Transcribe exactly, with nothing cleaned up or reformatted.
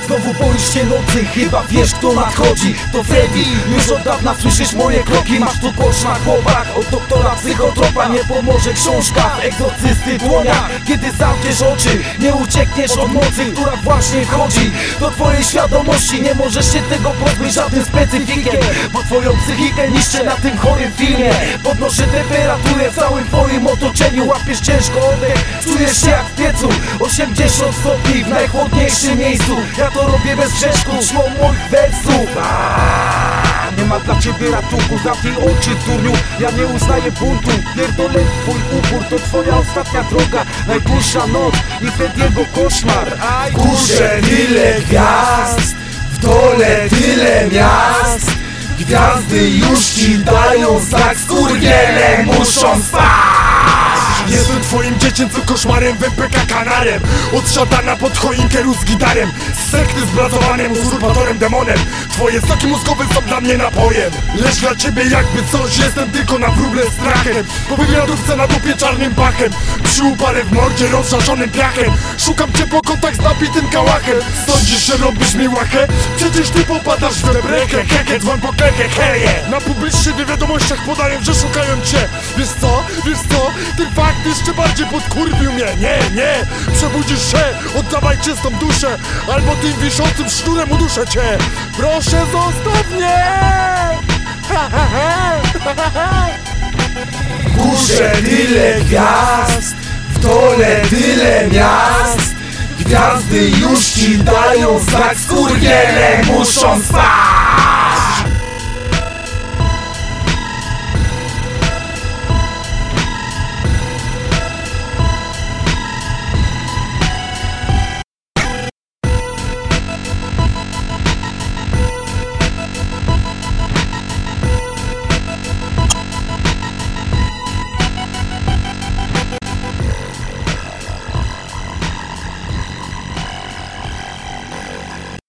Znowu boisz się nocy, chyba wiesz kto nadchodzi. To Freddy, już od dawna słyszysz moje kroki. Masz tu koszmar chłopak, od doktora psychotropa. Nie pomoże książka w egzorcysty dłonia. Kiedy zamkniesz oczy, nie uciekniesz od mocy, która właśnie wchodzi do twojej świadomości. Nie możesz się tego pozbyć żadnym specyfikiem, bo twoją psychikę niszczę na tym chorym filmie. Podnoszę temperaturę w całym twoim otoczeniu. Łapiesz ciężko oddech, czujesz się jak w piecu. Osiemdziesiąt stopni w najchłodniejszym miejscu. Ja to robię bez grzeszku, szło moich wersów. Nie ma dla ciebie ratunku, zamknij oczy turniu. Ja nie uznaję buntu, pierdolę twój upór. To twoja ostatnia droga, najdłuższa noc i Frediego koszmar. W górze tyle gwiazd, w dole tyle miast. Gwiazdy już ci dają znak, skurwiele muszą spać. Jestem twoim dziecięcym koszmarem, w M P K kanarem. Od szatana pod choinkę z gitarem. Z sekty zbrazowanym uzurpatorem, demonem. Twoje soki mózgowe są dla mnie napojem. Lecz dla ciebie jakby coś, jestem tylko na wróble strachem. Po wywiadówce na dupie czarnym pachem. Przy uparę w mordzie rozżarzonym piachem. Szukam cię po kątach z nabitym kałachem. Sądzisz, że robisz mi łachę? Przecież ty popadasz w webrekę. Heke, dzwoń po klekę, heje. Na publicznych wiadomościach podają, że szukają cię. Wiesz co? Wiesz co? Ten fakt jeszcze bardziej podkurwił mnie. Nie, nie, przebudzisz się, oddawaj czystą duszę, albo tym wiszącym sznurem uduszę cię. Proszę, zostaw mnie. W górze tyle gwiazd, w dole tyle miast. Gwiazdy już ci dają znak, skurwiele muszą spać.